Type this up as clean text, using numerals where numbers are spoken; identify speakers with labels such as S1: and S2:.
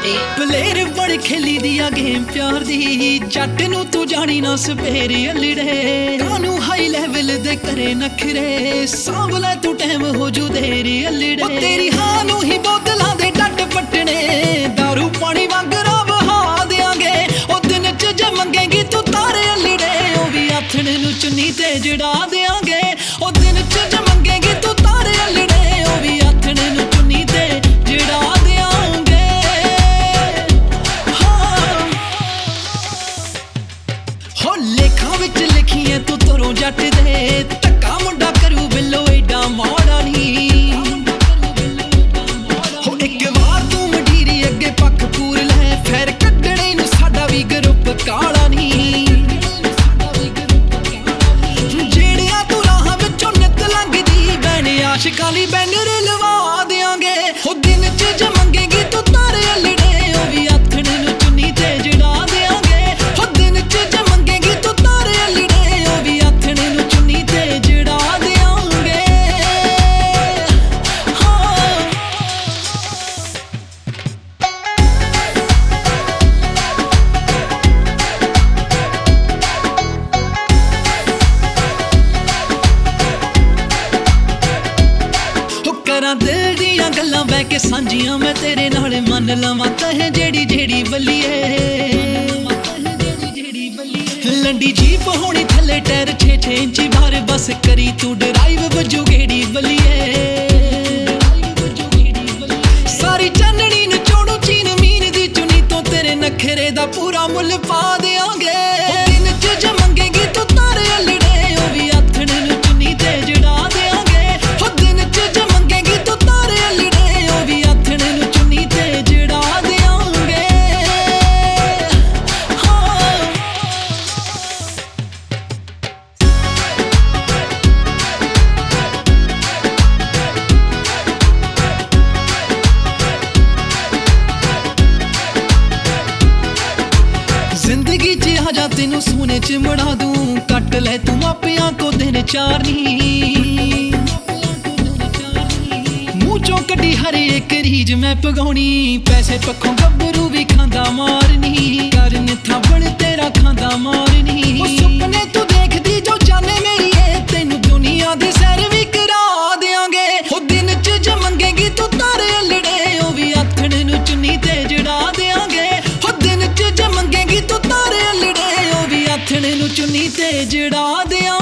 S1: ਪਲੇਰ ਬੜ ਖੇਲੀ ਦੀ ਆ ਗੇਮ ਪਿਆਰ ਦੀ, ਜੱਟ ਨੂੰ ਤੂੰ ਜਾਣੀ ਨਾ ਸਵੇਰ ਅਲੜੇ, ਕਾਨੂੰ ਹਾਈ ਲੈਵਲ ਦੇ ਕਰੇ ਨਖਰੇ, ਸਾਂਭ ਲੈ ਤੂੰ ਟਾਈਮ ਹੋ ਜੂ ਦੇਰ ਅਲੜੇ। ਉਹ ਤੇਰੀ ਹਾਂ ਨੂੰ ਹੀ ਬੋਤਲਾਂ ਦੇ ਡੱਟ ਪੱਟਣੇ, ਦਾਰੂ ਪਾਣੀ ਵਾਂਗਰਾ ਬਹਾ ਦਿਆਂਗੇ। ਉਹ ਦਿਨ ਚ ਜੇ ਮੰਗੇਗੀ ਤੂੰ ਤਾਰੇ ਅਲੜੇ, ਉਹ ਵੀ ਆਥਣੇ ਨੂੰ ਚੁੰਨੀ ਤੇ ਜੜਾ ਦਿਆਂਗੇ। ਉਹ ਦਿਨ ਚ ਜੇ ਮੰਗੇਗੀ ਤੂੰ ਤਾਰੇ ਅਲੜੇ, ਉਹ ਵੀ ਆਥਣੇ ਨੂੰ ਚੁੰਨੀ ਤੇ ਜੜਾ ਦਿਆਂਗੇ। ਹੋ ਲੇਖਾਂ ਵਿੱਚ ਲਿਖੀਏ ਤੂੰ ਤੁਰੋਂ ਜੱਟ ਦੇ, ਧੱਕਾ ਮੁੰਡਾ ਕਰੂ ਬਿੱਲੋ ਏਡਾ ਮਾੜਾ ਨਹੀਂ। ਹੋ ਇੱਕ ਵਾਰ ਤੂੰ ਮਡੀਰੀ ਅੱਗੇ ਪੱਖ ਪੂਰ ਲੈ, ਫੇਰ ਕੱਢਣੇ ਨੂੰ ਸਾਡਾ ਵੀ ਗਰੁੱਪ ਕਾਲਾ ਨਹੀਂ। ਜਿਹੜਿਆਂ ਤੂੰ ਰਾਹਾਂ ਵਿੱਚੋਂ ਨਿੱਤ ਲੰਘਦੀ, ਬੈਨੇ ਆਸ਼ਿਕਾਂ ਲਈ ਬੈਨਰ ਲਵਾ ਦਿਆਂਗੇ। ਹੋ ਦਿਨ ਚ ਜੇ ਮੰਗੇਗੀ ਤੂੰ ਤਾਰੇ ਅਲੜੇ, ਉਹ ਵੀ ਆਥਣੇ ਨੂੰ ਚੁੰਨੀ ਤੇ ਜੜਾ ਦਿਆਂਗੇ। ਹੋ ਦਿਨ ਚ ਜੇ ਮੰਗੇਗੀ ਤੂੰ ਤਾਰੇ ਅਲੜੇ, ਉਹ ਵੀ ਆਥਣੇ ਨੂੰ ਚੁੰਨੀ ਤੇ ਜੜਾ ਦਿਆਂਗੇ। ਹੋ ਕਰਾਂ ਦਿਲ ਦੀਆਂ ਗੱਲਾਂ ਬਹਿ ਕੇ ਸਾਂਝੀਆਂ, ਮੈਂ ਤੇਰੇ ਨਾਲ ਮੰਨ ਲਵਾਂ ਤੈਂ ਜਿਹੜੀ ਜਿਹੜੀ ਬੱਲੀਏ। ਲੰਡੀ ਜੀਪ ਹੋਣੀ ਥੱਲੇ ਟਾਇਰ 6-6 ਇੰਚੀ ਬਾਹਰ, ਬਸ ਕਰੀ ਤੂੰ ਡਰਾਈਵ ਵਜੂ ਗੇੜੀ ਬੱਲੀਏ। ਸਾਰੀ ਚਾਨਣੀ ਨੂੰ ਚੋੜੂ ਚੀਨ ਮੀਨ ਦੀ ਚੁੰਨੀ ਤੋਂ, ਤੇਰੇ ਨਖਰੇ ਦਾ ਪੂਰਾ ਮੁੱਲ ਪਾ ਦਿਆਂਗੇ। ਦਿਨ ਚ ਜੇ ਮੰਗੇਗੀ ਤੂੰ ਤਾਰੇ ਅਲੜੇ, ਉਹ ਵੀ ਆਥਣੇ ਨੂੰ ਚੁੰਨੀ ਤੇ ਜੜਾ ਦਿਆਂਗੇ। ਹੋ ਦਿਨ ਚ ਜੇ ਮੰਗੇਗੀ ਤੂੰ ਤਾਰੇ ਅਲੜੇ, ਉਹ ਵੀ ਆਥਣੇ ਨੂੰ ਚੁੰਨੀ ਤੇ ਜੜਾ ਦਿਆਂਗੇ। ਜ਼ਿੰਦਗੀ ਚ ਆ ਜਾ ਤੈਨੂੰ ਸੋਨੇ ਚ ਮੜਾ ਦੂੰ, ਕੱਟ ਲੈ ਤੂੰ ਮਾਪਿਆਂ ਕੋ ਦਿਨ ਚਾਰ ਨੀ। ਮੂੰਹ ਚੋਂ ਕੱਢੀ ਹਰ ਇੱਕ ਰੀਝ ਮੈਂ ਪਗਾਉਣੀ, ਪੈਸੇ ਪੱਖੋਂ ਗੱਭਰੂ ਵੀ ਖਾਂਦਾ ਮਾਰਨੀ। ਕਰਨ ਥਾਪਣ ਤੇਰਾ ਖਾਂਦਾ ਮਾਰਨੀ। ਉਹ ਸੁਪਨੇ ਤੂੰ ਦੇਖਦੀ ਜੋ ਜਾਣੇ ਮੇਰੀਏ, ਤੈਨੂੰ ਦੁਨੀਆ ਦੀ ਸੈਰ ਵੀ ਕਰਾ ਦਿਆਂਗੇ। ਉਹ ਦਿਨ ਚ ਜੇ ਮੰਗੇਗੀ ਤੂੰ ਤਾਰੇ ਅਲੜੇ, ਉਹ ਵੀ ਆਥਣੇ ਨੂੰ ਚੁੰਨੀ ਤੇ ਜੜਾ ਦਿਆਂਗੇ। ਉਹ ਦਿਨ ਚ ਜੇ ਮੰਗੇਗੀ ਤੂੰ ਤਾਰੇ ਅਲੜੇ, ਉਹ ਵੀ ਆਥਣੇ ਨੂੰ ਚੁੰਨੀ ਤੇ ਜੜਾ ਦਿਆਂਗੇ।